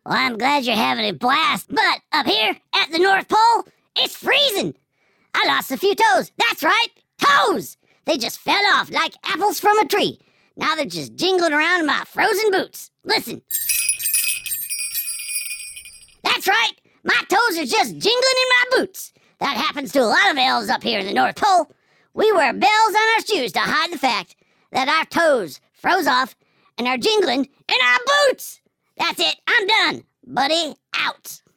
Well, I'm glad you're having a blast, but up here at the North Pole, it's freezing. I lost a few toes. That's right, toes! They just fell off like apples from a tree. Now they're just jingling around in my frozen boots. Listen. That's right, my toes are just jingling in my boots. That happens to a lot of elves up here in the North Pole. We wear bells on our shoes to hide the fact that our toes froze off and are jingling in our boots. That's it, I'm done. Buddy, out.